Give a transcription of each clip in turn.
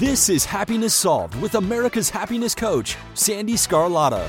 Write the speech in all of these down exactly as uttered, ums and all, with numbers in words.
This is Happiness Solved with America's happiness coach, Sandy Scarlatta.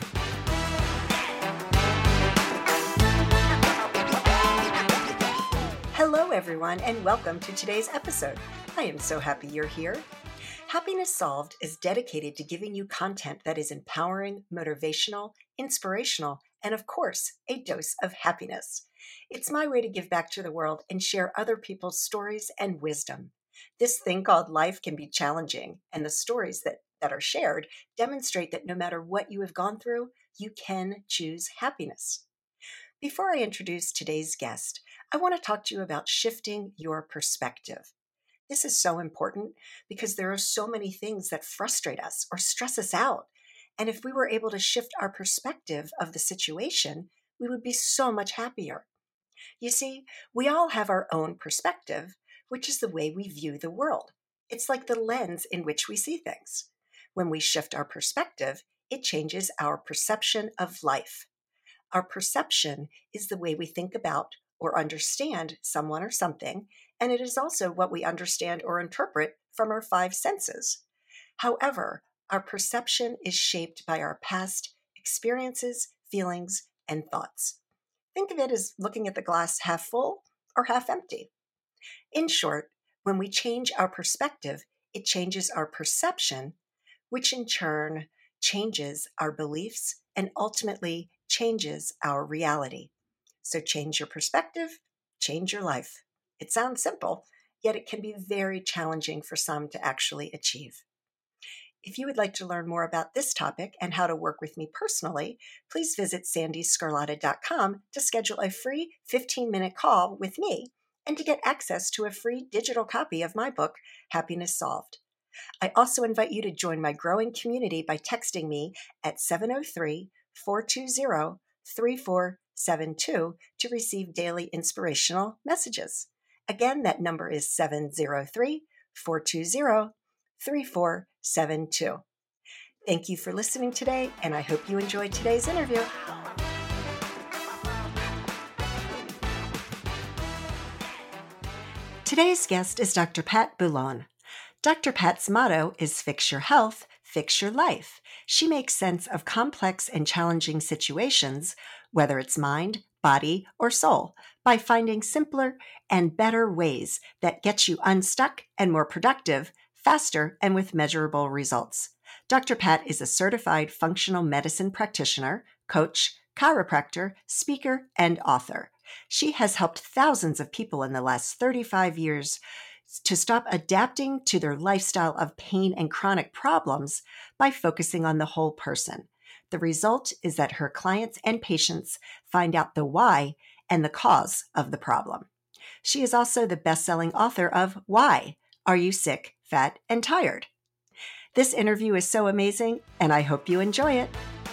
Hello, everyone, and welcome to today's episode. I am so happy you're here. Happiness Solved is dedicated to giving you content that is empowering, motivational, inspirational, and of course, a dose of happiness. It's my way to give back to the world and share other people's stories and wisdom. This thing called life can be challenging, and the stories that, that are shared demonstrate that no matter what you have gone through, you can choose happiness. Before I introduce today's guest, I want to talk to you about shifting your perspective. This is so important because there are so many things that frustrate us or stress us out. And if we were able to shift our perspective of the situation, we would be so much happier. You see, we all have our own perspective, which is the way we view the world. It's like the lens in which we see things. When we shift our perspective, it changes our perception of life. Our perception is the way we think about or understand someone or something, and it is also what we understand or interpret from our five senses. However, our perception is shaped by our past experiences, feelings, and thoughts. Think of it as looking at the glass half full or half empty. In short, when we change our perspective, it changes our perception, which in turn changes our beliefs and ultimately changes our reality. So change your perspective, change your life. It sounds simple, yet it can be very challenging for some to actually achieve. If you would like to learn more about this topic and how to work with me personally, please visit sandy scarlatta dot com to schedule a free fifteen-minute call with me and to get access to a free digital copy of my book, Happiness Solved. I also invite you to join my growing community by texting me at seven oh three, four two zero, three four seven two to receive daily inspirational messages. Again, that number is seven oh three, four two zero, three four seven two. Thank you for listening today, and I hope you enjoyed today's interview. Today's guest is Doctor Pat Boulan. Doctor Pat's motto is Fix Your Health, Fix Your Life. She makes sense of complex and challenging situations, whether it's mind, body, or soul, by finding simpler and better ways that get you unstuck and more productive, faster, and with measurable results. Doctor Pat is a certified functional medicine practitioner, coach, chiropractor, speaker, and author. She has helped thousands of people in the last thirty-five years to stop adapting to their lifestyle of pain and chronic problems by focusing on the whole person. The result is that her clients and patients find out the why and the cause of the problem. She is also the best-selling author of Why? Are You Sick, Fat, and Tired? This interview is so amazing, and I hope you enjoy it.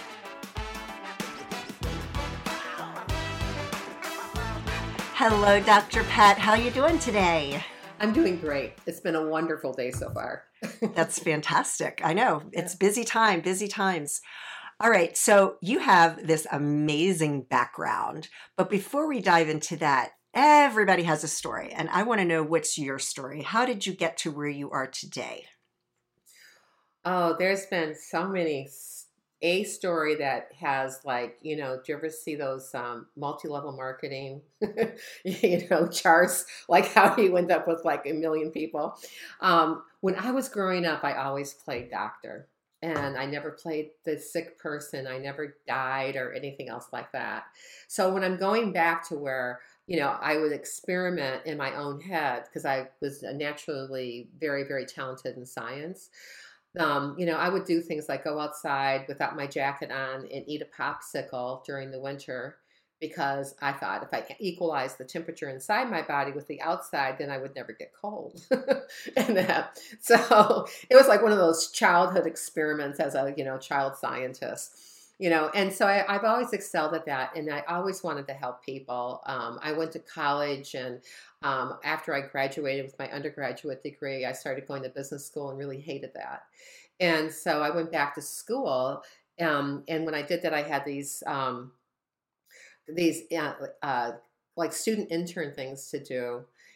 Hello, Doctor Pat. How are you doing today? I'm doing great. It's been a wonderful day so far. That's fantastic. I know. It's busy time, busy times. All right. So you have this amazing background. But before we dive into that, everybody has a story. And I want to know, what's your story? How did you get to where you are today? Oh, there's been so many. A story that has, like, you know, do you ever see those um, multi-level marketing, you know, charts, like how you end up with like a million people. Um, when I was growing up, I always played doctor, and I never played the sick person. I never died or anything else like that. So when I'm going back to where, you know, I would experiment in my own head because I was naturally very, very talented in science. Um, you know, I would do things like go outside without my jacket on and eat a popsicle during the winter because I thought if I equalize the temperature inside my body with the outside, then I would never get cold. and that, so it was like one of those childhood experiments as a, you know, child scientist. You know, and so I, I've always excelled at that, and I always wanted to help people. Um, I went to college, and um, after I graduated with my undergraduate degree, I started going to business school and really hated that. And so I went back to school, um, and when I did that, I had these um, these uh, uh, like student intern things to do.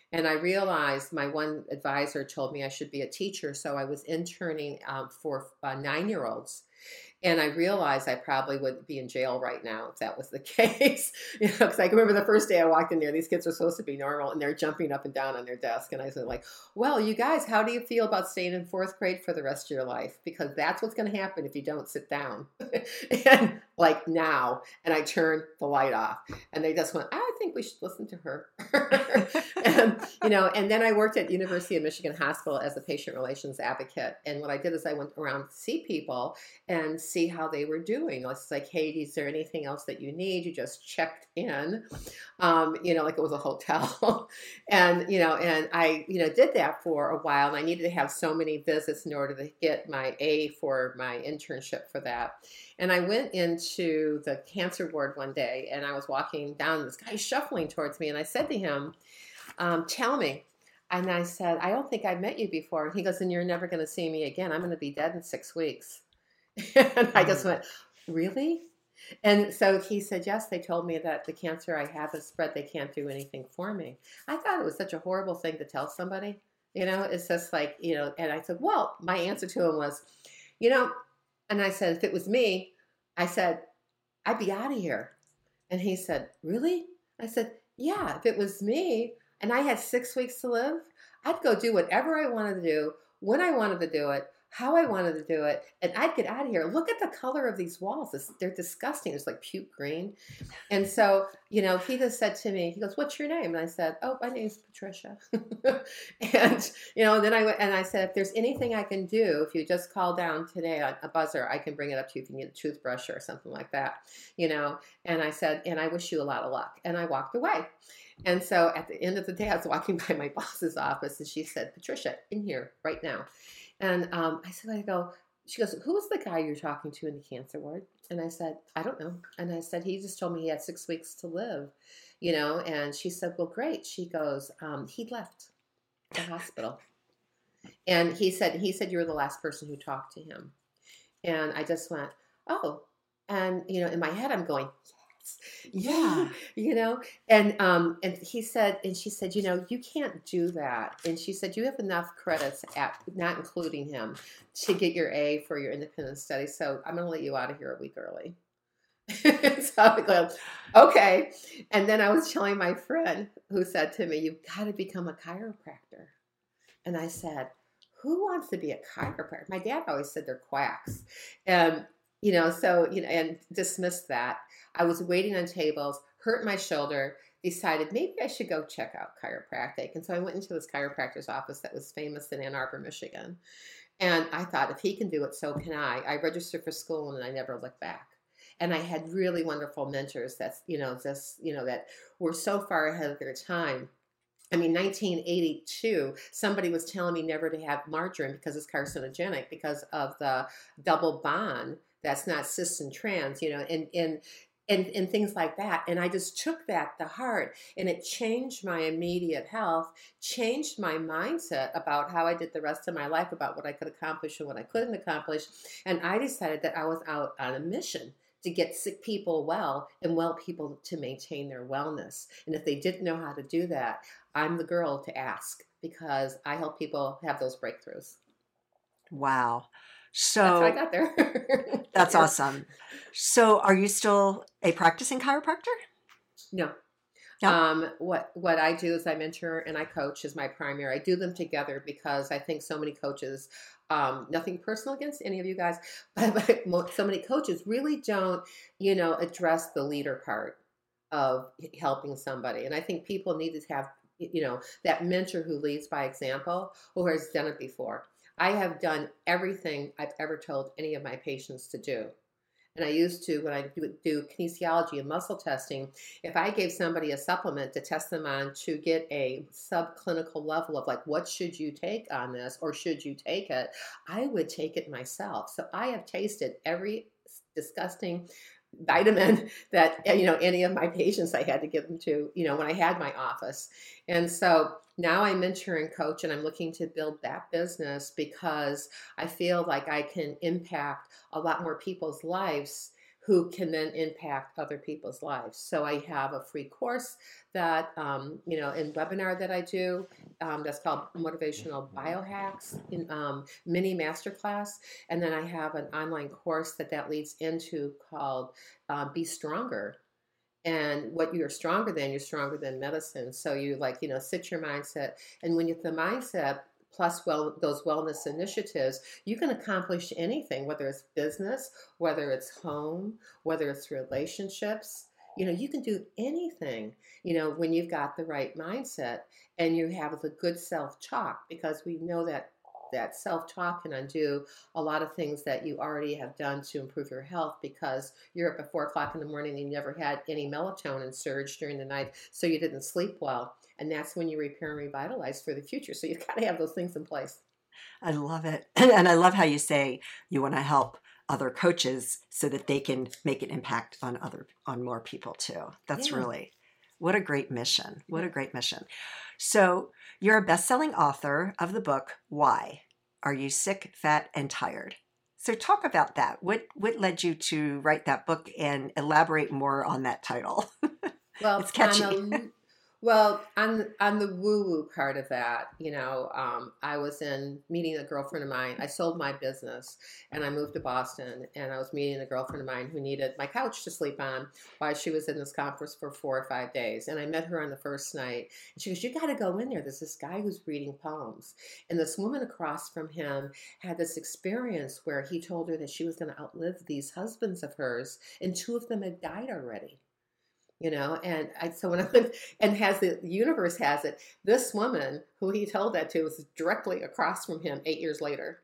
And I realized my one advisor told me I should be a teacher. So I was interning um, for uh, nine-year-olds. And I realized I probably would be in jail right now if that was the case. You know, because I remember the first day I walked in there, these kids were supposed to be normal, and they're jumping up and down on their desk. And I said, like, well, you guys, how do you feel about staying in fourth grade for the rest of your life? Because that's what's going to happen if you don't sit down. And like now, and I turned the light off, and they just went, I think we should listen to her. And, you know, and then I worked at University of Michigan Hospital as a patient relations advocate. And what I did is I went around to see people and see how they were doing. It's like, hey, is there anything else that you need? You just checked in, um, you know, like it was a hotel. And, you know, and I, you know, did that for a while, and I needed to have so many visits in order to get my A for my internship for that. And I went into the cancer ward one day, and I was walking down, this guy shuffling towards me, and I said to him, um, tell me. And I said, I don't think I've met you before. And he goes, and you're never going to see me again. I'm going to be dead in six weeks. And I just went, really? And so he said, yes, they told me that the cancer I have is spread. They can't do anything for me. I thought it was such a horrible thing to tell somebody. You know, it's just like, you know, and I said, well, my answer to him was, you know, and I said, if it was me, I said, I'd be out of here. And he said, really? I said, yeah, if it was me and I had six weeks to live, I'd go do whatever I wanted to do, when I wanted to do it, how I wanted to do it, and I'd get out of here. Look at the color of these walls. It's, they're disgusting. It's like puke green. And so, you know, he just said to me, he goes, what's your name? And I said, oh, my name's Patricia. And, you know, and then I went, and I said, if there's anything I can do, if you just call down today on a buzzer, I can bring it up to you if you need a toothbrush or something like that, you know. And I said, and I wish you a lot of luck. And I walked away. And so at the end of the day, I was walking by my boss's office, and she said, Patricia, in here right now. And um, I said, I go, she goes, who was the guy you're talking to in the cancer ward? And I said, I don't know. And I said, he just told me he had six weeks to live, you know. And she said, well, great. She goes, um, he left the hospital. And he said, he said, you were the last person who talked to him. And I just went, oh. And, you know, in my head, I'm going, yeah, you know, and um, and he said, and she said, you know, you can't do that. And she said, you have enough credits at not including him to get your A for your independent study. So I'm going to let you out of here a week early. So I go, okay. And then I was telling my friend who said to me, you've got to become a chiropractor. And I said, who wants to be a chiropractor? My dad always said they're quacks. And you know, so, you know, and dismissed that. I was waiting on tables, hurt my shoulder, decided maybe I should go check out chiropractic. And so I went into this chiropractor's office that was famous in Ann Arbor, Michigan. And I thought, if he can do it, so can I. I registered for school and I never looked back. And I had really wonderful mentors that's, you know, just, you know, that were so far ahead of their time. I mean, nineteen eighty-two, somebody was telling me never to have margarine because it's carcinogenic because of the double bond that's not cis and trans, you know, and, and, and, and things like that. And I just took that to heart, and it changed my immediate health, changed my mindset about how I did the rest of my life, about what I could accomplish and what I couldn't accomplish. And I decided that I was out on a mission to get sick people well and well people to maintain their wellness. And if they didn't know how to do that, I'm the girl to ask, because I help people have those breakthroughs. Wow. So that's how I got there. That's awesome. So are you still a practicing chiropractor? No. No. Um, what what I do is I mentor and I coach is my primary. I do them together because I think so many coaches, um, nothing personal against any of you guys, but, but so many coaches really don't, you know, address the leader part of helping somebody. And I think people need to have, you know, that mentor who leads by example, who has done it before. I have done everything I've ever told any of my patients to do. And I used to, when I do, do kinesiology and muscle testing, if I gave somebody a supplement to test them on to get a subclinical level of like, what should you take on this, or should you take it, I would take it myself. So I have tasted every disgusting vitamin that, you know, any of my patients I had to give them to, you know, when I had my office. And so now I mentor and coach, and I'm looking to build that business because I feel like I can impact a lot more people's lives who can then impact other people's lives. So I have a free course that, um, you know, in webinar that I do, um, that's called Motivational Biohacks in um, mini masterclass. And then I have an online course that that leads into called uh, Be Stronger. And what you're stronger than, you're stronger than medicine. So you like, you know, sit your mindset. And when you the mindset plus well those wellness initiatives, you can accomplish anything, whether it's business, whether it's home, whether it's relationships. You know, you can do anything, you know, when you've got the right mindset and you have the good self-talk, because we know that that self-talk can undo a lot of things that you already have done to improve your health, because you're up at four o'clock in the morning and you never had any melatonin surge during the night, so you didn't sleep well. And that's when you repair and revitalize for the future. So you've got to have those things in place. I love it. And I love how you say you want to help other coaches so that they can make an impact on other, on more people too. That's Yeah. really, what a great mission. What a great mission. So you're a best-selling author of the book, Why? Are You Sick, Fat, and Tired? So talk about that. What what led you to write that book, and elaborate more on that title? Well, It's catchy. on a, well, on on the woo-woo part of that, you know, um, I was in meeting a girlfriend of mine. I sold my business and I moved to Boston, and I was meeting a girlfriend of mine who needed my couch to sleep on while she was in this conference for four or five days. And I met her on the first night, and she goes, "You got to go in there. There's this guy who's reading poems." And this woman across from him had this experience where he told her that she was going to outlive these husbands of hers, and two of them had died already. You know, and I, so when I went, and has the, the universe has it, this woman who he told that to was directly across from him eight years later.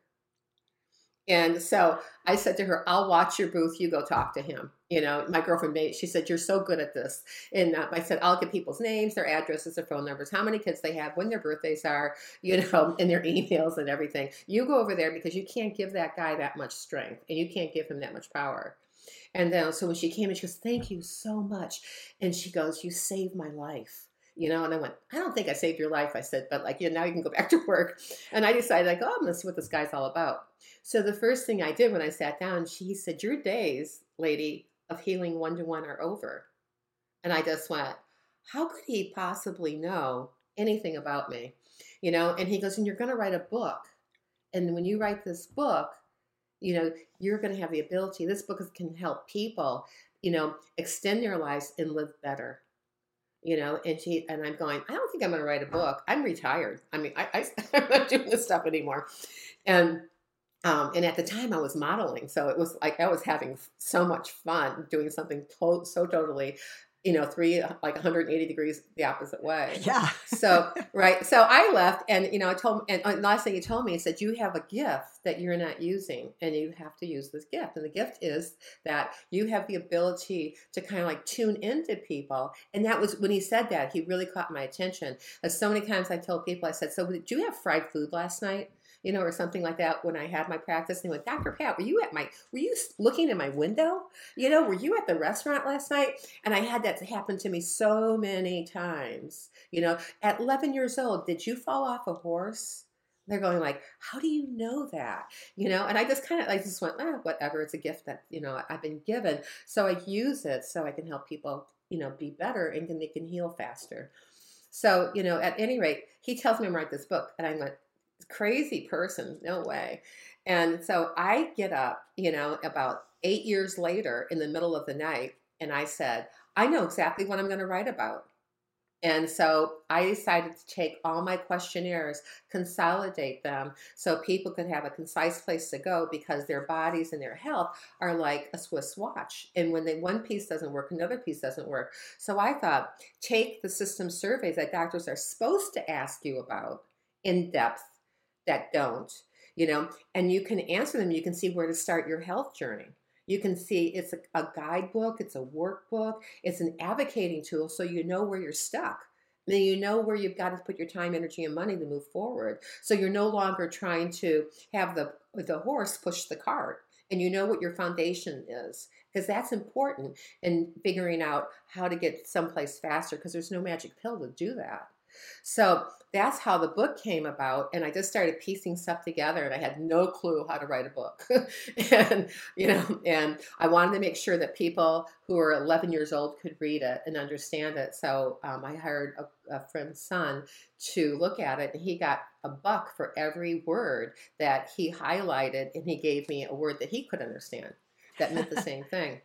And so I said to her, "I'll watch your booth. You go talk to him." You know, my girlfriend made, she said, "You're so good at this." And uh, I said, "I'll get people's names, their addresses, their phone numbers, how many kids they have, when their birthdays are, you know, and their emails and everything. You go over there, because you can't give that guy that much strength, and you can't give him that much power." And then, so when she came in, she goes, "Thank you so much." And she goes, "You saved my life." You know, and I went, "I don't think I saved your life." I said, "But like, you know, now you can go back to work." And I decided, like, oh, I'm going to see what this guy's all about. So the first thing I did when I sat down, she said, "Your days, lady, of healing one-to-one are over." And I just went, how could he possibly know anything about me? You know, and he goes, "And you're going to write a book. And when you write this book, you know, you're going to have the ability, this book can help people, you know, extend their lives and live better." You know, and she, and I'm going, "I don't think I'm going to write a book. I'm retired. I mean, I, I, I'm not doing this stuff anymore." And, um, and at the time I was modeling. So it was like, I was having so much fun doing something to- so totally, you know, three, like one hundred eighty degrees the opposite way. Yeah. So, right. So I left, and, you know, I told, and uh, last thing he told me, he said, "You have a gift that you're not using, and you have to use this gift." And the gift is that you have the ability to kind of like tune into people. And that was when he said that, he really caught my attention. As so many times I told people, I said, "So did you have fried food last night?" You know, or something like that when I had my practice. And they went, "Doctor Pat, were you at my, were you looking in my window? You know, were you at the restaurant last night?" And I had that happen to me so many times. You know, at eleven years old, "Did you fall off a horse?" They're going like, "How do you know that?" You know, and I just kind of, I just went, ah, whatever. It's a gift that, you know, I've been given. So I use it so I can help people, you know, be better, and can, they can heal faster. So, you know, at any rate, he tells me to write this book, and I'm like, crazy person, no way. And so I get up, you know, about eight years later in the middle of the night, and I said, "I know exactly what I'm going to write about." And so I decided to take all my questionnaires, consolidate them so people could have a concise place to go, because their bodies and their health are like a Swiss watch. And when they, one piece doesn't work, another piece doesn't work. So I thought, take the system surveys that doctors are supposed to ask you about in depth that don't, you know, and you can answer them. You can see where to start your health journey. You can see it's a, a guidebook, it's a workbook, it's an advocating tool, so you know where you're stuck. Then you know where you've got to put your time, energy, and money to move forward. So you're no longer trying to have the the horse push the cart, and you know what your foundation is, because that's important in figuring out how to get someplace faster, because there's no magic pill to do that. So that's how the book came about. And I just started piecing stuff together and I had no clue how to write a book. and, you know, and I wanted to make sure that people who were eleven years old could read it and understand it. So um, I hired a, a friend's son to look at it, and he got a buck for every word that he highlighted, and he gave me a word that he could understand that meant the same thing.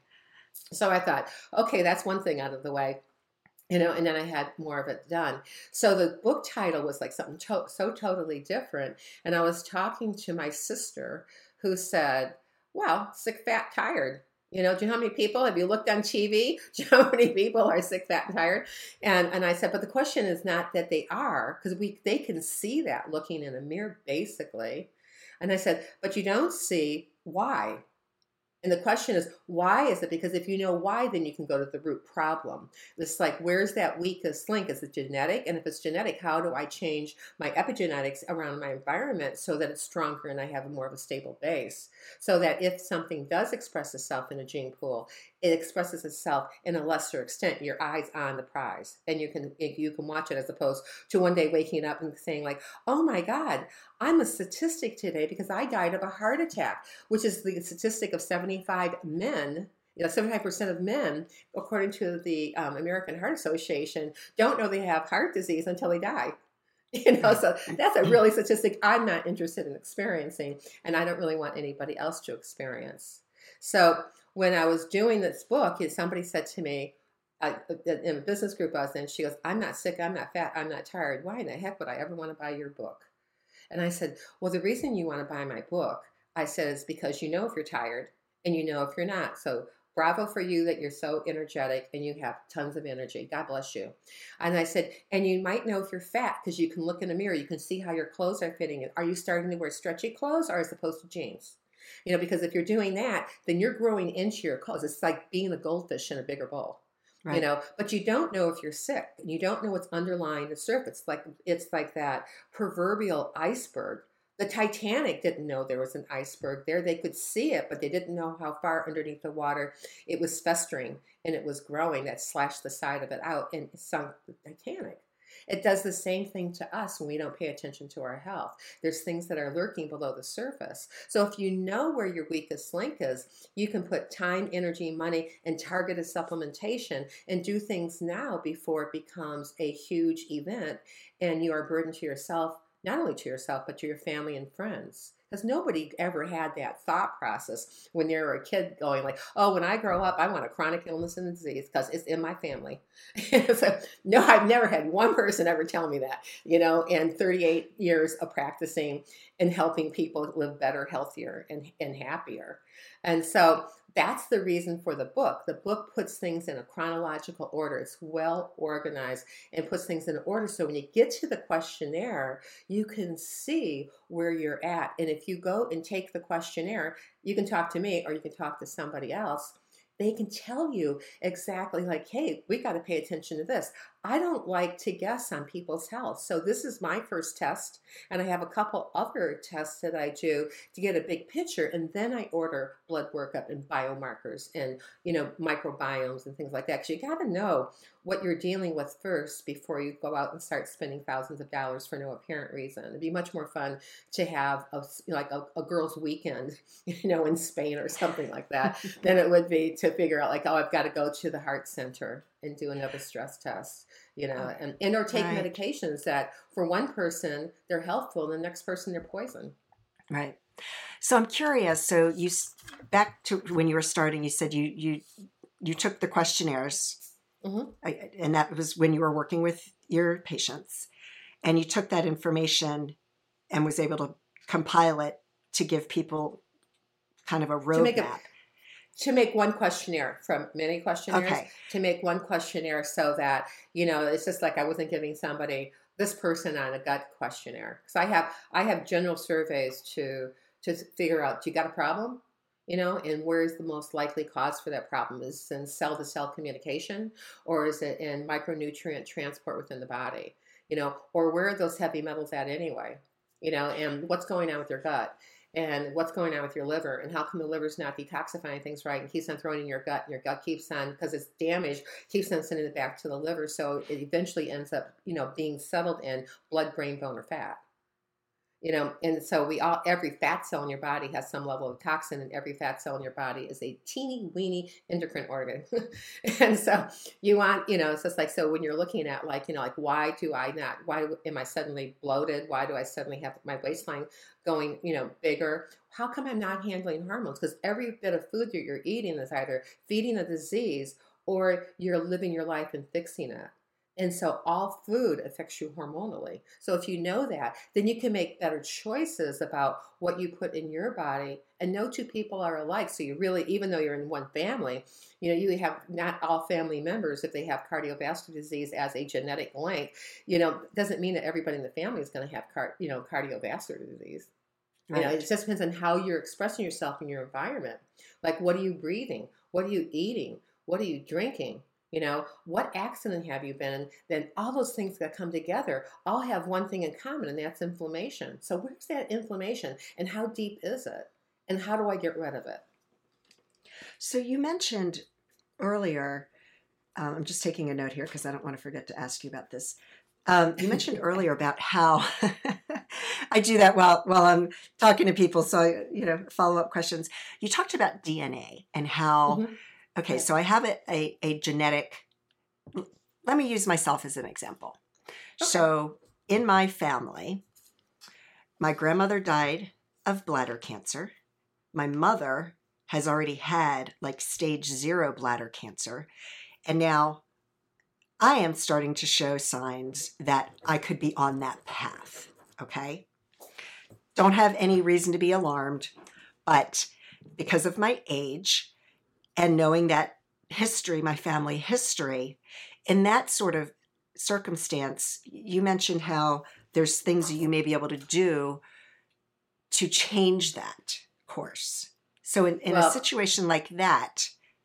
So I thought, okay, that's one thing out of the way. You know, and then I had more of it done. So the book title was like something to- so totally different. And I was talking to my sister who said, well, sick, fat, tired. You know, do you know how many people, have you looked on T V? Do you know how many people are sick, fat, and tired? And and I said, but the question is not that they are, because we they can see that looking in a mirror, basically. And I said, but you don't see why. And the question is, why is it? Because if you know why, then you can go to the root problem. It's like, where's that weakest link? Is it genetic? And if it's genetic, how do I change my epigenetics around my environment so that it's stronger and I have more of a stable base? So that if something does express itself in a gene pool, it expresses itself in a lesser extent. Your eyes on the prize, and you can you can watch it, as opposed to one day waking up and saying like, oh my God, I'm a statistic today because I died of a heart attack, which is the statistic of seventy-five men. You know, seventy-five percent of men, according to the um, American Heart Association, don't know they have heart disease until they die. You know, so that's a really statistic I'm not interested in experiencing, and I don't really want anybody else to experience. So when I was doing this book, somebody said to me, I, in a business group I was in, she goes, I'm not sick, I'm not fat, I'm not tired. Why in the heck would I ever want to buy your book? And I said, well, the reason you want to buy my book, I said, is because you know if you're tired and you know if you're not. So bravo for you that you're so energetic and you have tons of energy. God bless you. And I said, and you might know if you're fat because you can look in a mirror. You can see how your clothes are fitting. Are you starting to wear stretchy clothes or as opposed to jeans? You know, because if you're doing that, then you're growing into your clothes. It's like being a goldfish in a bigger bowl. Right. You know, but you don't know if you're sick. You don't know what's underlying the surface. It's like it's like that proverbial iceberg. The Titanic didn't know there was an iceberg there. They could see it, but they didn't know how far underneath the water it was festering and it was growing. That slashed the side of it out and it sunk the Titanic. It does the same thing to us when we don't pay attention to our health. There's things that are lurking below the surface. So if you know where your weakest link is, you can put time, energy, money, and targeted supplementation and do things now before it becomes a huge event and you are a burden to yourself, not only to yourself, but to your family and friends. Because nobody ever had that thought process when they were a kid going like, oh, when I grow up, I want a chronic illness and disease because it's in my family. So, no, I've never had one person ever tell me that, you know, and thirty-eight years of practicing and helping people live better, healthier, and, and happier. And so that's the reason for the book. The book puts things in a chronological order. It's well organized and puts things in order. So when you get to the questionnaire, you can see where you're at. And if you go and take the questionnaire, you can talk to me or you can talk to somebody else. They can tell you exactly like, hey, we got to pay attention to this. I don't like to guess on people's health. So this is my first test. And I have a couple other tests that I do to get a big picture. And then I order blood workup and biomarkers and, you know, microbiomes and things like that. Because you got to know what you're dealing with first before you go out and start spending thousands of dollars for no apparent reason. It'd be much more fun to have a, like a, a girls' weekend, you know, in Spain or something like that, than it would be to figure out like, oh, I've got to go to the heart center and do another stress test, you know, and, and or take right. medications that for one person, they're helpful, and the next person, they're poison. Right. So I'm curious. So you, back to when you were starting, you said you, you, you took the questionnaires. Mm-hmm. And that was when you were working with your patients, and you took that information and was able to compile it to give people kind of a roadmap. To make, a, to make one questionnaire from many questionnaires, okay. to make one questionnaire so that, you know, it's just like I wasn't giving somebody this person on a gut questionnaire. So I have, I have general surveys to, to figure out, do you got a problem? You know, and where's the most likely cause for that problem? Is it in cell-to-cell communication, or is it in micronutrient transport within the body? You know, or where are those heavy metals at anyway? You know, and what's going on with your gut? and what's going on with your liver, and how come the liver's not detoxifying things right and keeps on throwing in your gut, and your gut keeps on, because it's damaged, keeps on sending it back to the liver, so it eventually ends up, you know, being settled in blood, brain, bone, or fat. You know, and so we all, every fat cell in your body has some level of toxin, and every fat cell in your body is a teeny weeny endocrine organ. And so you want, you know, it's just like, so when you're looking at like, you know, like, why do I not, why am I suddenly bloated? Why do I suddenly have my waistline going, you know, bigger? How come I'm not handling hormones? Because every bit of food that you're eating is either feeding a disease or you're living your life and fixing it. And so all food affects you hormonally. So if you know that, then you can make better choices about what you put in your body. And no two people are alike. So you really, even though you're in one family, you know, you have not all family members, if they have cardiovascular disease as a genetic link, you know, doesn't mean that everybody in the family is going to have, car, you know, cardiovascular disease. Right. You know, it just depends on how you're expressing yourself in your environment. Like, what are you breathing? What are you eating? What are you drinking? You know, what accident have you been in? Then all those things that come together all have one thing in common, and that's inflammation. So where's that inflammation, and how deep is it? And how do I get rid of it? So you mentioned earlier, um, I'm just taking a note here because I don't want to forget to ask you about this. Um, you mentioned earlier about how I do that while while I'm talking to people. So, I, you know, follow-up questions. You talked about D N A and how... Mm-hmm. Okay, so I have a, a, a genetic, let me use myself as an example. Okay. So in my family, my grandmother died of bladder cancer. My mother has already had like stage zero bladder cancer. And now I am starting to show signs that I could be on that path, okay? Don't have any reason to be alarmed, but because of my age, and knowing that history, my family history, in that sort of circumstance, you mentioned how there's things that you may be able to do to change that course. So in, in well, a situation like that,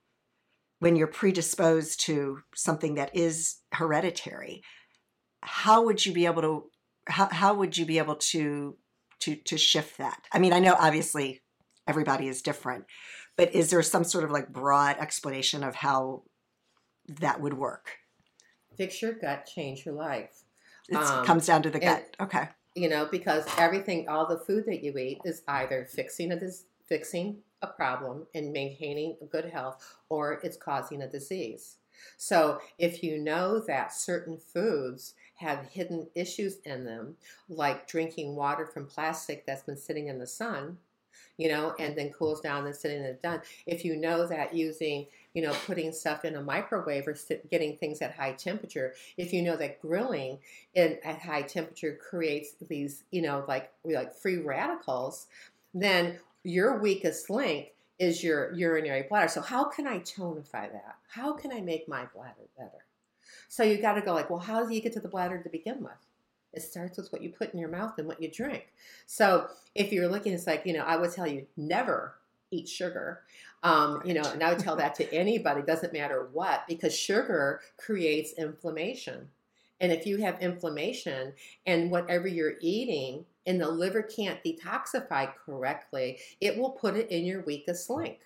when you're predisposed to something that is hereditary, how would you be able to, how, how would you be able to, to, to shift that? I mean, I know obviously everybody is different, but is there some sort of like broad explanation of how that would work? Fix your gut, change your life. It um, comes down to the gut. And, okay. You know, because everything, all the food that you eat is either fixing a fixing a problem and maintaining good health, or it's causing a disease. So if you know that certain foods have hidden issues in them, like drinking water from plastic that's been sitting in the sun, you know, and then cools down and sitting in the sun. If you know that using, you know, putting stuff in a microwave or getting things at high temperature, if you know that grilling in at high temperature creates these, you know, like like free radicals, then your weakest link is your urinary bladder. So how can I tonify that? How can I make my bladder better? So you got to go like, well, how do you get to the bladder to begin with? It starts with what you put in your mouth and what you drink. So if you're looking, it's like, you know, I would tell you never eat sugar. Um, you know, and I would tell that to anybody, doesn't matter what, because sugar creates inflammation. And if you have inflammation and whatever you're eating and the liver can't detoxify correctly, it will put it in your weakest link.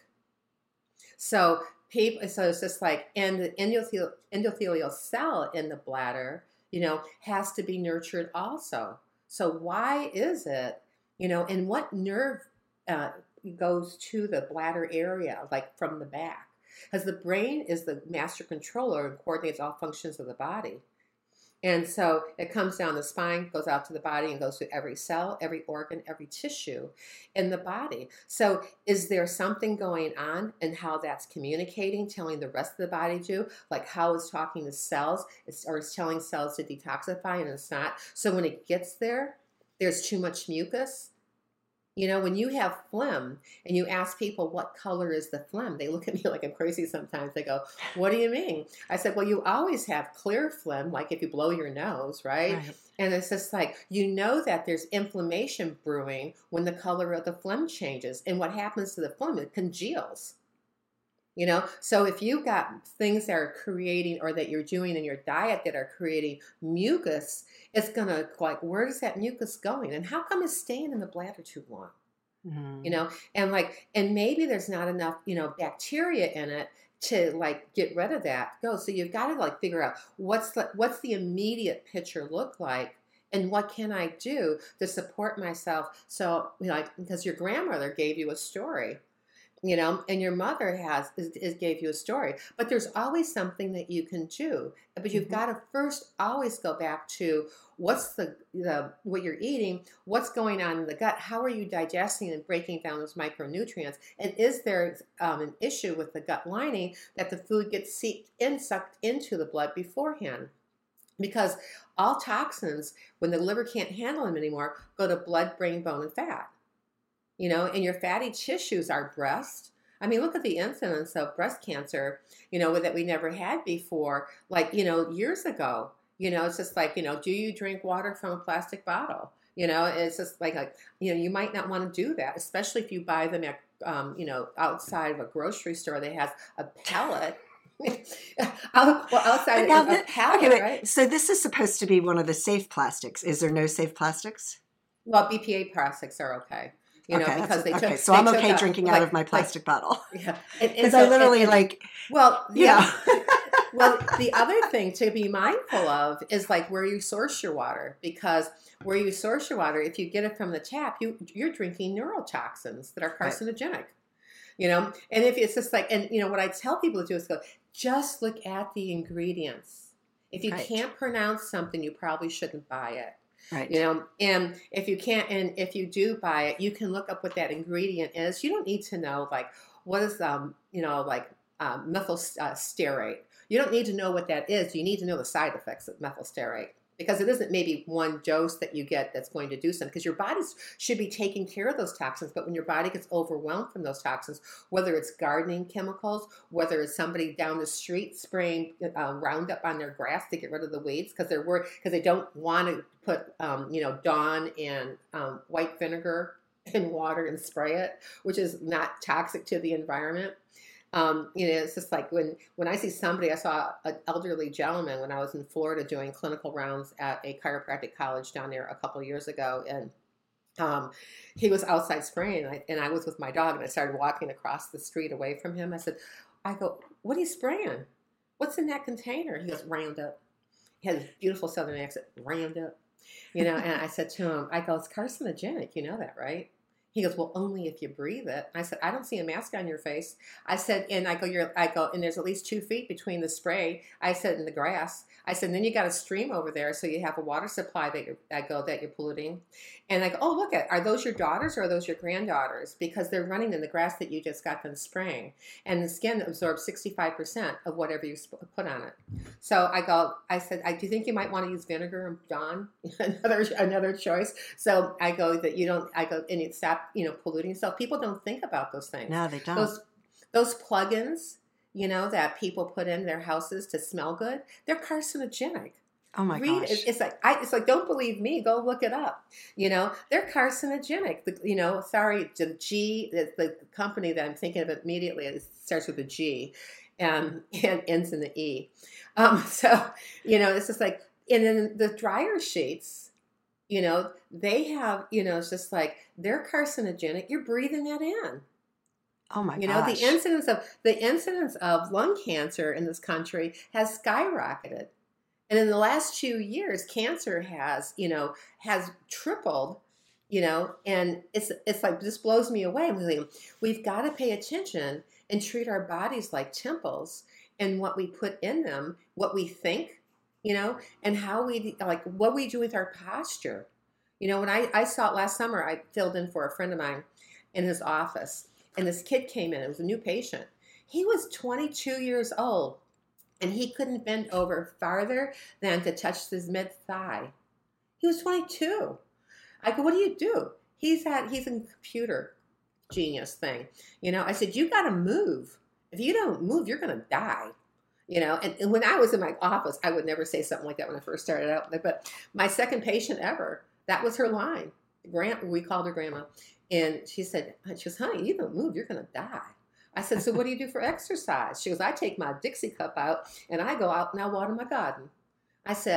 So people, so it's just like, and the endothelial, endothelial cell in the bladder, you know, has to be nurtured also. So why is it, you know, and what nerve uh, goes to the bladder area, like from the back? Because the brain is the master controller and coordinates all functions of the body. And so it comes down the spine, goes out to the body, and goes to every cell, every organ, every tissue in the body. So is there something going on in how that's communicating, telling the rest of the body to, like how it's talking to cells, it's, or it's telling cells to detoxify, and it's not. So when it gets there, there's too much mucus. You know, when you have phlegm and you ask people what color is the phlegm, they look at me like I'm crazy sometimes. They go, what do you mean? I said, well, you always have clear phlegm, like if you blow your nose, right? right? And it's just like, you know that there's inflammation brewing when the color of the phlegm changes. And what happens to the phlegm? It congeals. You know, so if you've got things that are creating, or that you're doing in your diet that are creating mucus, it's going to, like, where is that mucus going? And how come it's staying in the bladder too long? you Mhm. know, and like, and maybe there's not enough, you know, bacteria in it to like get rid of that. Go. So you've got to like figure out what's the what's the immediate picture look like, and what can I do to support myself. So you know, like, because your grandmother gave you a story, you know, and your mother has is, is gave you a story, but there's always something that you can do. But you've Mhm. got to first always go back to what's the the what you're eating, what's going on in the gut, how are you digesting and breaking down those micronutrients, and is there um, an issue with the gut lining that the food gets seeped in, sucked into the blood beforehand? Because all toxins, when the liver can't handle them anymore, go to blood, brain, bone, and fat, you know, and your fatty tissues are breast. I mean, look at the incidence of breast cancer, you know, that we never had before, like, you know, years ago. You know, it's just like, you know, do you drink water from a plastic bottle? You know, it's just like, like, you know, you might not want to do that, especially if you buy them at, um, you know, outside of a grocery store that has a pallet. Out- well, outside But a, now, a the, okay, pallet, wait. right? So this is supposed to be one of the safe plastics. Is there no safe plastics? Well, B P A plastics are okay, you know, Okay, that's because they okay. took So they I'm took okay out drinking out like of my like plastic bottle yeah, and, and because I so and, literally and like, well, you yeah. know. Well, the other thing to be mindful of is like where you source your water, because where you source your water, if you get it from the tap, you you're drinking neurotoxins that are Right, carcinogenic, you know. And if it's just like, and you know, what I tell people to do is go, just look at the ingredients. If you right, can't pronounce something, you probably shouldn't buy it. You right. know, and if you can't, and if you do buy it, you can look up what that ingredient is. You don't need to know like what is um, you know, like um, methyl uh, stearate. You don't need to know what that is. You need to know the side effects of methyl stearate, because it isn't maybe one dose that you get that's going to do something, because your body should be taking care of those toxins. But when your body gets overwhelmed from those toxins, whether it's gardening chemicals, whether it's somebody down the street spraying uh, Roundup on their grass to get rid of the weeds because they're worried, because they don't want to put um, you know, Dawn and um, white vinegar in water and spray it, which is not toxic to the environment. Um, you know, it's just like when when I see somebody, I saw an elderly gentleman when I was in Florida doing clinical rounds at a chiropractic college down there a couple of years ago, and um, he was outside spraying, and I, and I was with my dog, and I started walking across the street away from him. I said, I go, what are you spraying? What's in that container? He goes, Roundup. He had this beautiful southern accent, Roundup. You know, and I said to him, I go, it's carcinogenic. You know that, right? He goes, well, only if you breathe it. I said, I don't see a mask on your face. I said, and I go, you're, I go, and there's at least two feet between the spray. I said, in the grass. I said, and then you got a stream over there, so you have a water supply that you're, I go, that you're polluting. And I go, oh, look at, are those your daughters or are those your granddaughters? Because they're running in the grass that you just got done spraying, and the skin absorbs sixty-five percent of whatever you put on it. So I go, I said, I do you think you might want to use vinegar and Dawn? another another choice. So I go that you don't, I go, and it stop, you know, polluting yourself. People don't think about those things. No, they don't. Those those plugins, you know, that people put in their houses to smell good, they're carcinogenic. Oh my Read gosh. it. It's like I. It's like, don't believe me. Go look it up. You know, they're carcinogenic. The, you know, sorry, the G, the, the company that I'm thinking of immediately, it starts with a G, um, and ends in the E. Um, so, you know, it's just like, and then the dryer sheets, you know, they have, you know, it's just like they're carcinogenic. You're breathing that in. Oh my You know, the gosh. incidence of the incidence of lung cancer in this country has skyrocketed. And in the last two years, cancer has, you know, has tripled, you know, and it's it's like, this blows me away. I'm thinking, we've got to pay attention and treat our bodies like temples, and what we put in them, what we think, you know, and how we, like, what we do with our posture. You know, when I, I saw it last summer, I filled in for a friend of mine in his office, and this kid came in. It was a new patient. He was twenty-two years old. And he couldn't bend over farther than to touch his mid thigh. He was twenty-two. I go, what do you do? He's at he's in computer genius thing. You know, I said, you got to move. If you don't move, you're going to die. You know, and, and when I was in my office, I would never say something like that when I first started out. But my second patient ever, that was her line. Grant, we called her grandma, and she said, she goes, honey, you don't move, you're going to die. I said, so what do you do for exercise? She goes, I take my Dixie cup out and I go out and I water my garden. I said,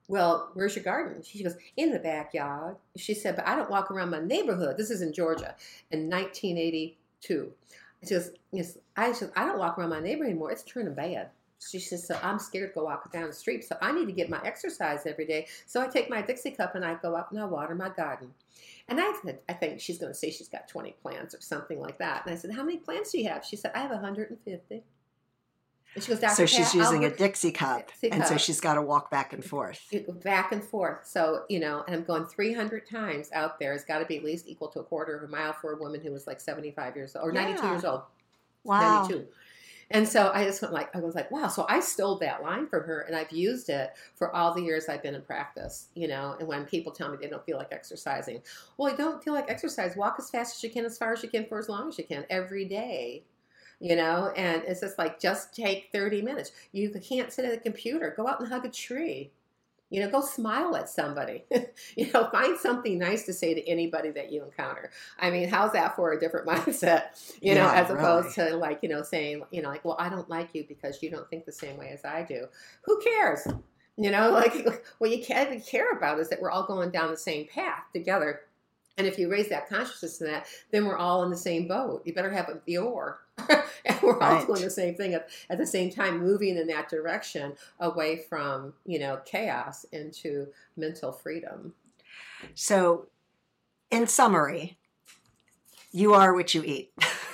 well, where's your garden? She goes, in the backyard. She said, but I don't walk around my neighborhood. This is in Georgia in nineteen eighty-two. She goes, yes, I, said, I don't walk around my neighborhood anymore. It's turning bad. She says, so I'm scared to go walk down the street. So I need to get my exercise every day. So I take my Dixie cup and I go out and I water my garden. And I said, I think she's going to say she's got twenty plants or something like that. And I said, how many plants do you have? She said, I have one hundred fifty. And she goes, Doctor So she's Pat, using I'll a Dixie cup, Dixie and so cup. she's got to walk back and forth. Back and forth. So, you know, and I'm going three hundred times out there. It's got to be at least equal to a quarter of a mile for a woman who was like seventy-five years old or ninety-two Yeah. years old. Wow. ninety-two. And so I just went like, I was like, wow. So I stole that line from her and I've used it for all the years I've been in practice, you know, and when people tell me they don't feel like exercising, well, I don't feel like exercise. Walk as fast as you can, as far as you can, for as long as you can every day. You know, and it's just like, just take thirty minutes. You can't sit at a computer. Go out and hug a tree. You know, go smile at somebody. You know, find something nice to say to anybody that you encounter. I mean, how's that for a different mindset? You know, Yeah, as opposed really. to like, you know, saying, you know, like, well, I don't like you because you don't think the same way as I do. Who cares? You know, like, what you can care about is that we're all going down the same path together. And if you raise that consciousness to that, then we're all in the same boat. You better have the oar. And we're all Right. doing the same thing at, at the same time, moving in that direction away from, you know, chaos into mental freedom. So, in summary, you are what you eat.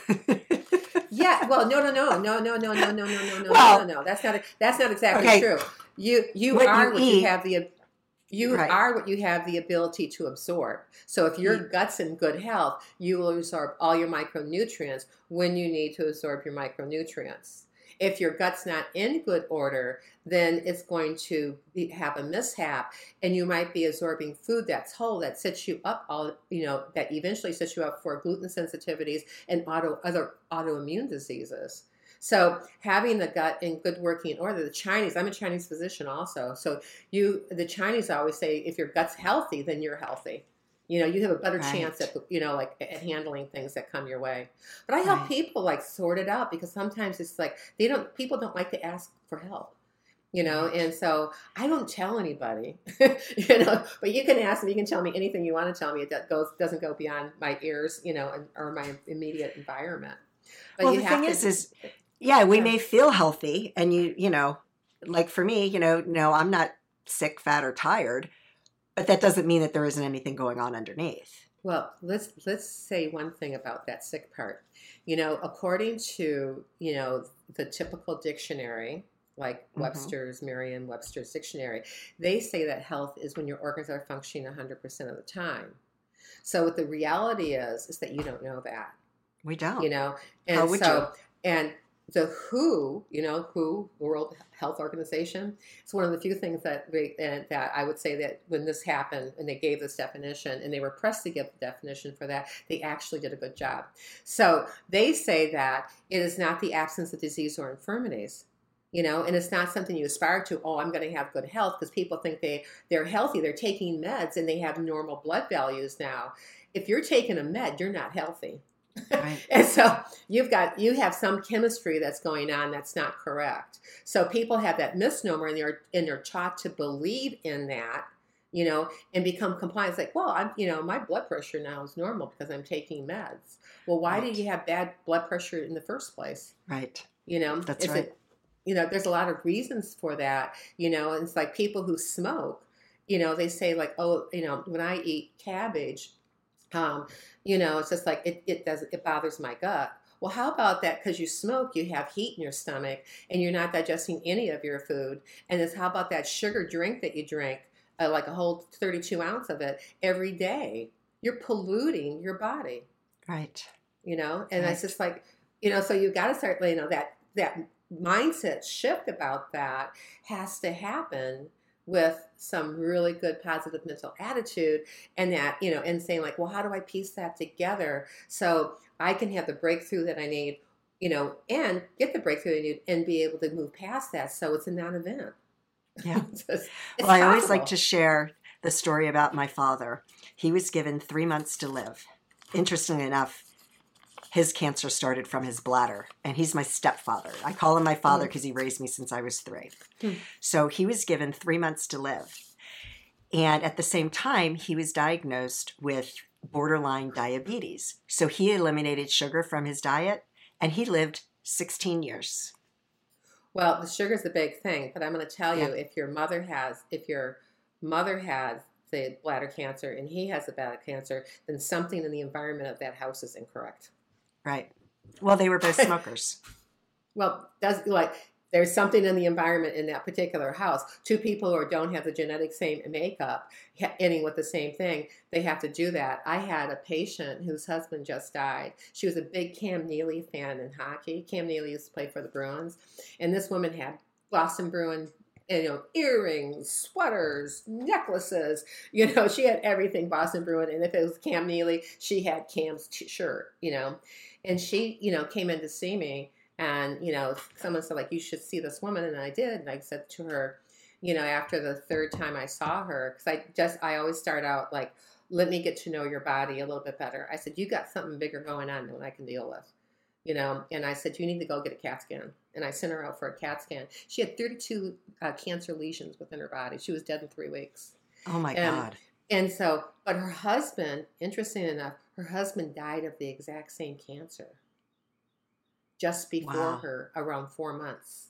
Yeah. Well, no, no, no, no, no, no, no, no, no, no, no, Well, no, no, no. That's not. That's not exactly okay. true. You you What are you what eat- you have the. You Right. are what you have the ability to absorb. So if your Mm. gut's in good health, you will absorb all your micronutrients when you need to absorb your micronutrients. If your gut's not in good order, then it's going to be, have a mishap, and you might be absorbing food that's whole, that sets you up all, you know, that eventually sets you up for gluten sensitivities and auto other autoimmune diseases. So having the gut in good working order, the Chinese, I'm a Chinese physician also. So you, the Chinese always say, if your gut's healthy, then you're healthy. You know, you have a better Right. chance at, you know, like at handling things that come your way. But I help Right. people like sort it out because sometimes it's like, they don't, people don't like to ask for help. You know, Right. and so I don't tell anybody, you know, but you can ask me, you can tell me anything you want to tell me. It do- goes, doesn't go beyond my ears, you know, and, or my immediate environment. But Well, you the have thing to, is, is yeah, we Yeah. may feel healthy, and you, you know, like for me, you know, no, I'm not sick, fat, or tired, but that doesn't mean that there isn't anything going on underneath. Well, let's let's say one thing about that sick part. You know, according to, you know, the typical dictionary, like Mhm. Webster's, Merriam-Webster's dictionary, they say that health is when your organs are functioning one hundred percent of the time. So what the reality is, is that you don't know that, We don't. you know? And How would so, and the W H O, you know, W H O, the World Health Organization, it's one of the few things that we, uh, that I would say that when this happened and they gave this definition and they were pressed to give the definition for that, they actually did a good job. So they say that it is not the absence of disease or infirmities, you know, and it's not something you aspire to. Oh, I'm going to have good health, because people think they, they're healthy. They're taking meds and they have normal blood values now. If you're taking a med, you're not healthy. Right. And so you've got, you have some chemistry that's going on that's not correct. So people have that misnomer, and they're, and they're taught to believe in that, you know, and become compliant. It's like, well, I'm, you know, my blood pressure now is normal because I'm taking meds. Well, why Right. did you have bad blood pressure in the first place? Right. You know, That's It's a- right. you know, there's a lot of reasons for that, you know, and it's like people who smoke, you know, they say like, oh, you know, when I eat cabbage, um, you know, it's just like, it, it does, it bothers my gut. Well, how about that? Because you smoke, you have heat in your stomach and you're not digesting any of your food. And it's how about that sugar drink that you drink, uh, like a whole thirty-two ounce of it every day? You're polluting your body, Right. you know? And Right. it's just like, you know, so you've got to start, you know, that, that mindset shift about that has to happen with some really good positive mental attitude, and that, you know, and saying like, well, how do I piece that together so I can have the breakthrough that I need, you know, and get the breakthrough I need and be able to move past that so it's a non-event. Yeah. It's just- it's Well, I always like possible. to share the story about my father. He was given three months to live. Interestingly enough, his cancer started from his bladder, and he's my stepfather. I call him my father because he raised me since I was three. Hmm. So he was given three months to live. And at the same time, he was diagnosed with borderline diabetes. So he eliminated sugar from his diet, and he lived sixteen years. Well, the sugar's the big thing, but I'm going to tell Yeah. you, if your mother has, if your mother has the bladder cancer and he has the bladder cancer, then something in the environment of that house is incorrect. Right. Well, they were both smokers. Well, does like there's something in the environment in that particular house. Two people who don't have the genetic same makeup, ha- ending with the same thing, they have to do that. I had a patient whose husband just died. She was a big Cam Neely fan in hockey. Cam Neely used to play for the Bruins, and this woman had Boston Bruin, you know, earrings, sweaters, necklaces. You know, she had everything Boston Bruin, and if it was Cam Neely, she had Cam's t- shirt. You know, and she, you know, came in to see me. And, you know, someone said, like, you should see this woman. And I did. And I said to her, you know, after the third time I saw her, because I just, I always start out like, let me get to know your body a little bit better. I said, you got something bigger going on than I can deal with, you know. And I said, you need to go get a CAT scan. And I sent her out for a CAT scan. She had thirty-two uh, cancer lesions within her body. She was dead in three weeks. Oh, my And, God. and so, but her husband, interesting enough, her husband died of the exact same cancer just before Wow. her, around four months,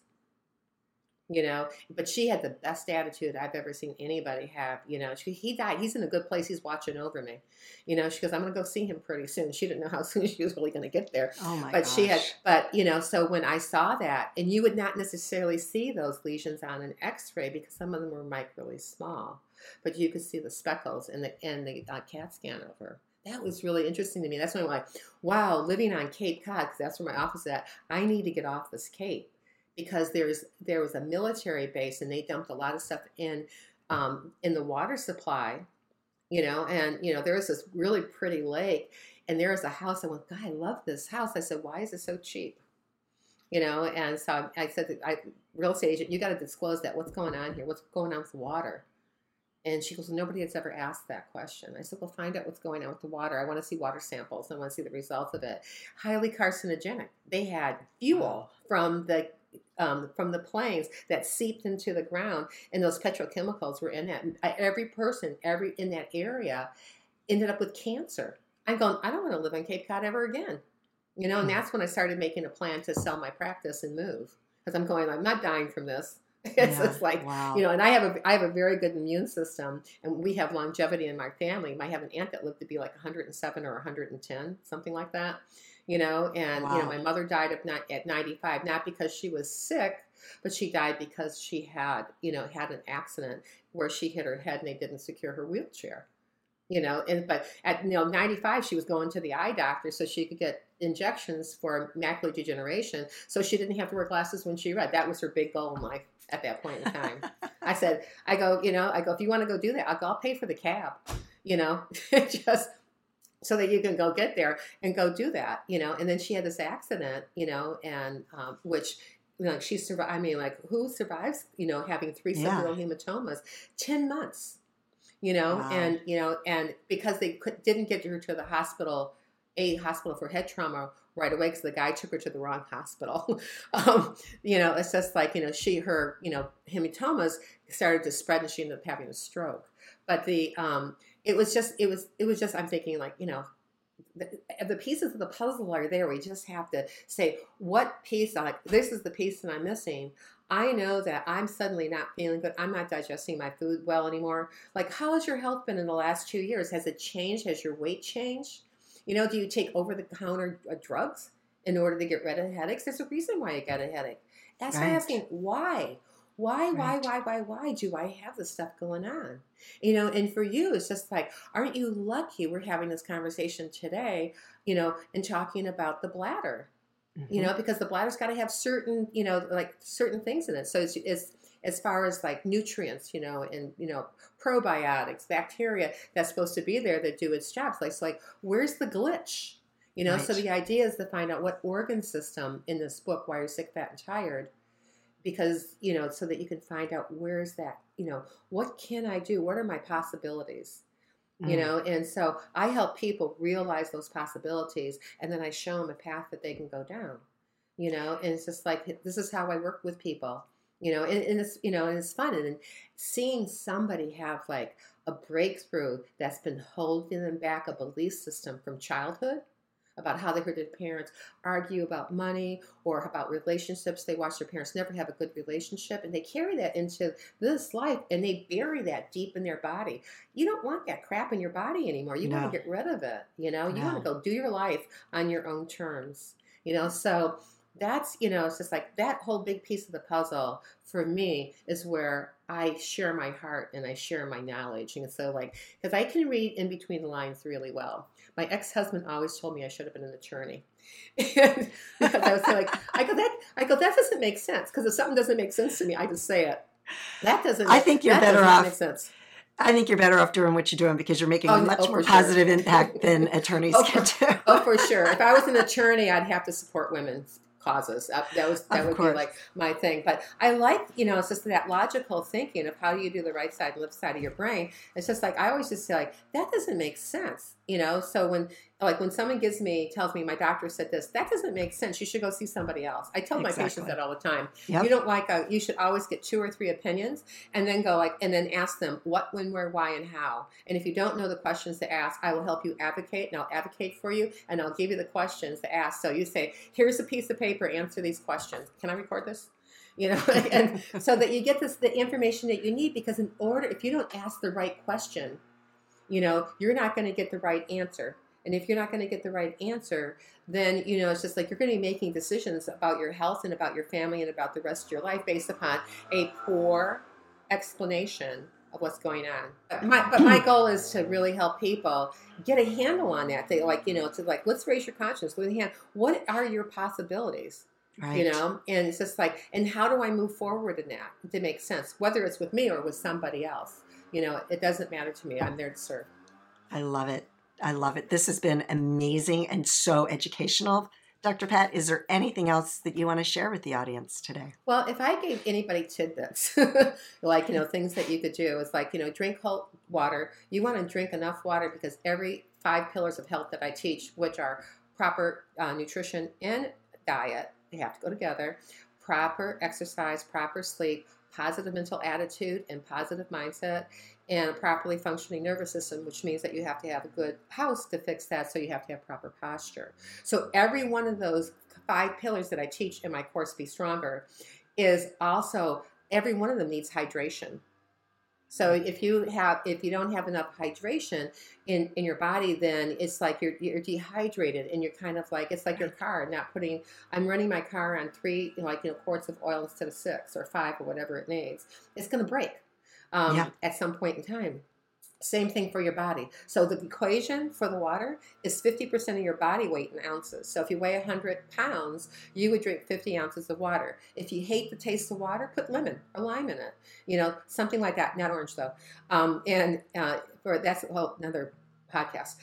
you know, but she had the best attitude I've ever seen anybody have. You know, she, he died. He's in a good place. He's watching over me. You know, she goes, I'm going to go see him pretty soon. She didn't know how soon she was really going to get there. Oh, my But gosh. she had, but, you know, so when I saw that, and you would not necessarily see those lesions on an x-ray because some of them were microly small, but you could see the speckles in the, in the uh, CAT scan of her. That was really interesting to me. That's when I'm like, wow, living on Cape Cod, because that's where my office is at, I need to get off this Cape because there's there was a military base and they dumped a lot of stuff in um, in the water supply, you know, and, you know, there was this really pretty lake and there was a house. I went, God, I love this house. I said, why is it so cheap? You know, and so I said, to, I, real estate agent, you got to disclose that. What's going on here? What's going on with the water? And she goes, nobody has ever asked that question. I said, well, find out what's going on with the water. I want to see water samples. I want to see the results of it. Highly carcinogenic. They had fuel from the um, from the planes that seeped into the ground, and those petrochemicals were in that. Every person, every in that area, ended up with cancer. I'm going, I don't want to live on Cape Cod ever again. You know, and that's when I started making a plan to sell my practice and move, because I'm going, I'm not dying from this. It's Yeah. just like, Wow. you know, and I have a I have a very good immune system, and we have longevity in my family. I have an aunt that lived to be like one hundred seven or one hundred ten, something like that, you know. And you know, Wow. my mother died of not, at ninety-five, not because she was sick, but she died because she had, you know, had an accident where she hit her head and they didn't secure her wheelchair. You know, and but at you know ninety-five, she was going to the eye doctor so she could get injections for macular degeneration, so she didn't have to wear glasses when she read. That was her big goal in life at that point in time. I said, I go, you know, I go, if you want to go do that, I'll go, I'll pay for the cab, you know, just so that you can go get there and go do that, you know. And then she had this accident, you know, and um, which. You know, she survived. I mean, like, who survives? You know, having three Yeah. subdural hematomas, ten months. You know, Wow. and you know, and because they could, didn't get her to the hospital, a hospital for head trauma right away, because the guy took her to the wrong hospital. um, you know, it's just like, you know, she her you know hematomas started to spread, and she ended up having a stroke. But the um, it was just it was it was just I'm thinking like you know. The, the pieces of the puzzle are there. We just have to say what piece. Like this is the piece that I'm missing. I know that I'm suddenly not feeling good. I'm not digesting my food well anymore. Like, how has your health been in the last two years? Has it changed? Has your weight changed? You know, do you take over-the-counter uh, drugs in order to get rid of headaches? There's a reason why you got a headache. That's why I'm Right. asking why. Why, why, Right. why, why, why do I have this stuff going on? You know, and for you, it's just like, aren't you lucky we're having this conversation today, you know, and talking about the bladder, you Mhm. know, because the bladder's got to have certain, you know, like certain things in it. So it's, it's as far as like nutrients, you know, and, you know, probiotics, bacteria that's supposed to be there that do its jobs. Like, so like, where's the glitch? You know, so Right. the idea is to find out what organ system in this book, Why You're Sick, Fat, and Tired, because, you know, so that you can find out where's that, you know, what can I do? What are my possibilities? You Mm. know, and so I help people realize those possibilities, and then I show them a path that they can go down, you know, and it's just like, this is how I work with people, you know, and, and it's, you know, and it's fun. And seeing somebody have like a breakthrough that's been holding them back, a belief system from childhood about how they heard their parents argue about money or about relationships. They watch their parents never have a good relationship, and they carry that into this life, and they bury that deep in their body. You don't want that crap in your body anymore. You No. want to get rid of it. You know, you No. want to go do your life on your own terms. You know, so that's, you know, it's just like that whole big piece of the puzzle for me is where I share my heart and I share my knowledge. And so like, because I can read in between the lines really well. My ex-husband always told me I should have been an attorney. And I was like, I go, that, I go, that doesn't make sense. Because if something doesn't make sense to me, I just say it. That doesn't, I think you're that better doesn't off. make sense. I think you're better off doing what you're doing because you're making Oh, a much oh, more for sure. positive impact than attorneys Oh, can for, do. oh, for sure. If I was an attorney, I'd have to support women's causes. Uh, that was that Of would course. be like my thing. But I like, you know, it's just that logical thinking of how do you do the right side and left side of your brain. It's just like I always just say like that doesn't make sense, you know. So when like when someone gives me tells me my doctor said this, that doesn't make sense. You should go see somebody else. I tell my Exactly. patients that all the time. Yep. You don't like a, you should always get two or three opinions and then go like and then ask them what, when, where, why, and how. And if you don't know the questions to ask, I will help you advocate and I'll advocate for you and I'll give you the questions to ask. So you say, here's a piece of paper, answer these questions. Can I record this? You know, and so that you get this the information that you need, because in order, if you don't ask the right question, you know, you're not going to get the right answer. And if you're not going to get the right answer, then, you know, it's just like you're going to be making decisions about your health and about your family and about the rest of your life based upon a poor explanation of what's going on. But my, but my goal is to really help people get a handle on that. They like, you know, to like, let's raise your conscience. What are your possibilities? Right. You know, and it's just like, and how do I move forward in that to make sense, whether it's with me or with somebody else? You know, it doesn't matter to me. I'm there to serve. I love it. I love it. This has been amazing and so educational. Doctor Pat, is there anything else that you want to share with the audience today? Well, if I gave anybody tidbits, like, you know, things that you could do is like, you know, drink cold water. You want to drink enough water because every five pillars of health that I teach, which are proper uh, nutrition and diet, they have to go together, proper exercise, proper sleep, positive mental attitude and positive mindset, and a properly functioning nervous system, which means that you have to have a good house to fix that, so you have to have proper posture. So every one of those five pillars that I teach in my course, Be Stronger, is also, every one of them needs hydration. So if you have, if you don't have enough hydration in, in your body, then it's like you're you're dehydrated and you're kind of like, it's like your car not putting, I'm running my car on three, you know, like, you know, quarts of oil instead of six or five or whatever it needs. It's going to break um, Yeah. at some point in time. Same thing for your body. So the equation for the water is fifty percent of your body weight in ounces. So if you weigh one hundred pounds, you would drink fifty ounces of water. If you hate the taste of water, put lemon or lime in it. You know, something like that. Not orange, though. Um, and uh, for that's well, another podcast.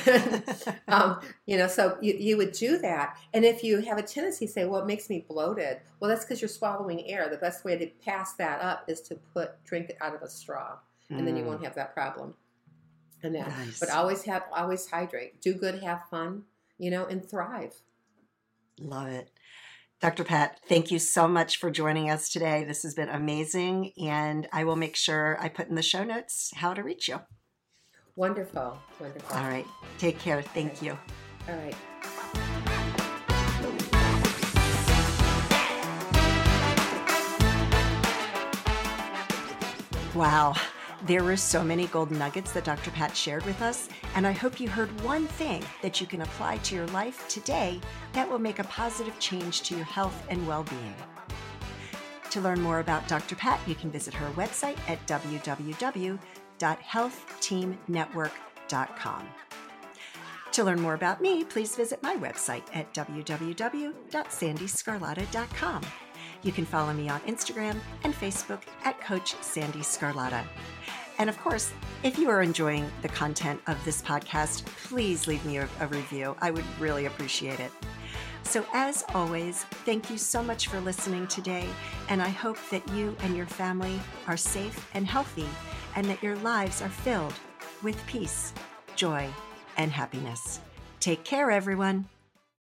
And, um, you know, so you, you would do that. And if you have a tendency to say, well, it makes me bloated. Well, that's because you're swallowing air. The best way to pass that up is to put drink it out of a straw. And then you won't have that problem. And that, Nice. but always have, always hydrate, do good, have fun, you know, and thrive. Love it. Doctor Pat, thank you so much for joining us today. This has been amazing. And I will make sure I put in the show notes how to reach you. Wonderful. Wonderful. All right. Take care. Thank you. All right. Wow. There were so many golden nuggets that Doctor Pat shared with us, and I hope you heard one thing that you can apply to your life today that will make a positive change to your health and well-being. To learn more about Doctor Pat, you can visit her website at w w w dot health team network dot com. To learn more about me, please visit my website at w w w dot sandy scarlatta dot com. You can follow me on Instagram and Facebook at Coach Sandy Scarlatta. And of course, if you are enjoying the content of this podcast, please leave me a, a review. I would really appreciate it. So as always, thank you so much for listening today, and I hope that you and your family are safe and healthy, and that your lives are filled with peace, joy, and happiness. Take care, everyone.